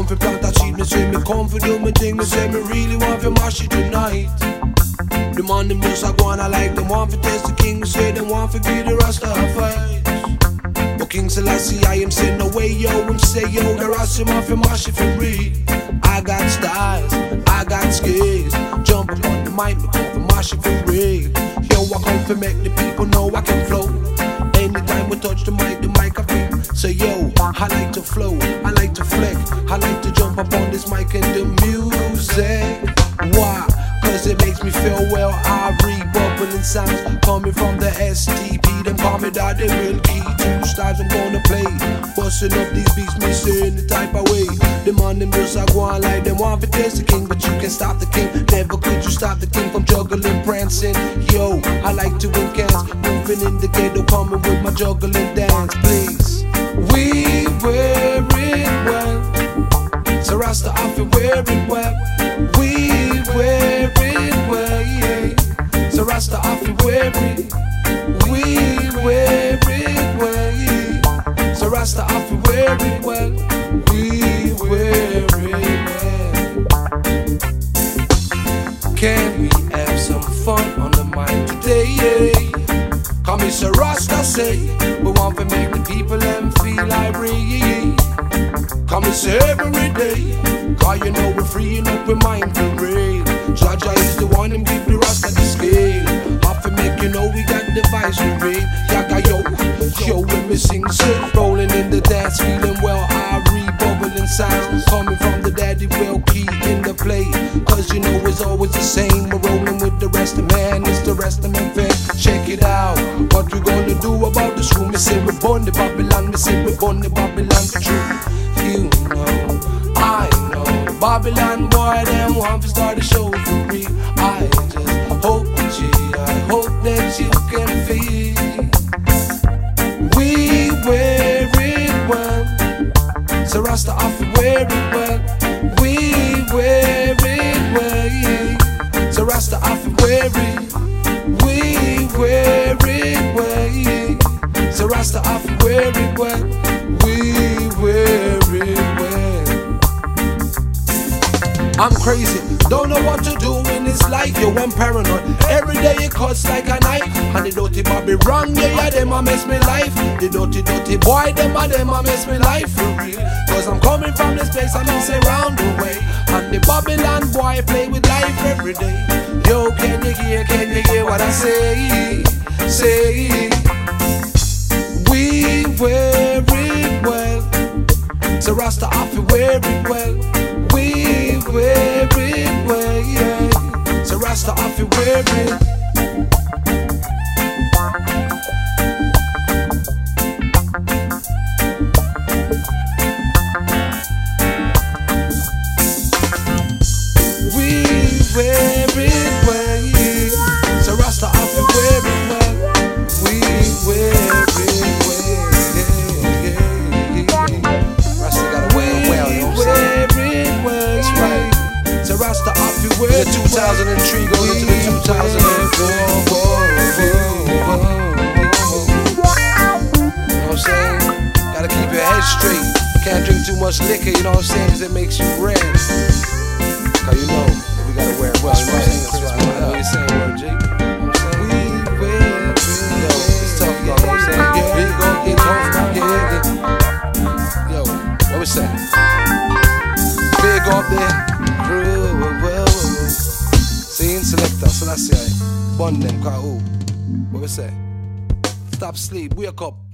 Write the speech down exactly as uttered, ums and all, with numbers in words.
for plant a seed. Me say me come for do me thing. Me say me really want for mash it tonight. The man them just a go on, I like them want for test the king. Me say them want for be the Rasta fight. But King Selassie I am say no way yo. Him say yo the Rasta man for mash it for real. I got styles, I got skills. Jump up on the mic, me come for mash it for real. Yo I come for make the people know I can flow. Anytime we touch the mic, the mic I feel. So yo, I like to flow, I like to flex, I like to jump up on this mic and the music. Why? Cause it makes me feel well. I read bubbling sounds coming from the S T P. Them call me daddy real key. Two styles I'm gonna play. Busting up these beats, me saying the type of way. Them on them just I go on like them want to taste the king. But you can stop the king. Never could you stop the king from juggling, prancing. Yo, I like to win cans. Moving in the ghetto, coming with my juggling dance, please. We wear it well. So Rasta I feel wear it well. We wear it well, yeah. So Rasta I feel wear it. We wear it well, yeah. So Rasta I feel wear it well. We wear it well. Can we have some fun on the mic today, yeah? Come me so Rasta say, we want to make the people them feel irate. Come and say every day, cause you know we're freeing up our mind for real. Jaja is the one him give the Rasta the scale. Have to make you know we got the vibes for real. Yaga yo, yo when we sing so rolling in the dance, feeling well. I read bubbling sounds coming from the daddy well key in the play. Cause you know it's always the same. We're rolling with the rest of man, it's the rest of man fan. Check it out, what we gonna do about this room? Me say we're born the Babylon, me say we're born the Babylon for true. You know, I know, Babylon boy, them want to start the show for real. I just hope that you, I hope that you can feel. We wear it well, so Rasta I feel wear it well. We wear it well, yeah. So Rasta I feel wear it. We wear it well, yeah. So Rasta I feel wear it well. We wear it well. I'm crazy, don't know what to do in this life. Yo, I'm paranoid. Every day it cuts like a knife. And the dirty Bobby wrong, yeah, yeah, them a mess me life. The dirty, dirty boy, them a them a mess me life for real. Cause I'm coming from this place I'm missing round the way. And the Babylon boy play with life every day. Yo, can you hear, can you hear what I say? Say, we wear it well. So Rasta I feel wear it well. We wear it well, yeah. So Rasta I feel wear it. We wear it well, yeah. So Rasta I feel wear it well. We wear it well, yeah, yeah, yeah. Rasta gotta wear it well, you know what I'm saying? That's right. So Rasta I feel wear it. The two thousand three goes into the two thousand four. You know what I'm saying? Gotta keep your head straight. Can't drink too much liquor, you know what I'm saying? Cause it makes you red. Cause you know that we gotta wear it well. That's right. That's right. I know what you're saying, word G. You know what I'm saying? We wear it. Yo, it's tough, you know what I'm saying? Yeah, we gon' get tough, yeah, yeah. Yo, what we say? Big up there. Seeing selector, so that's it. Bun them, cause who? What we say? Stop sleep, wake up.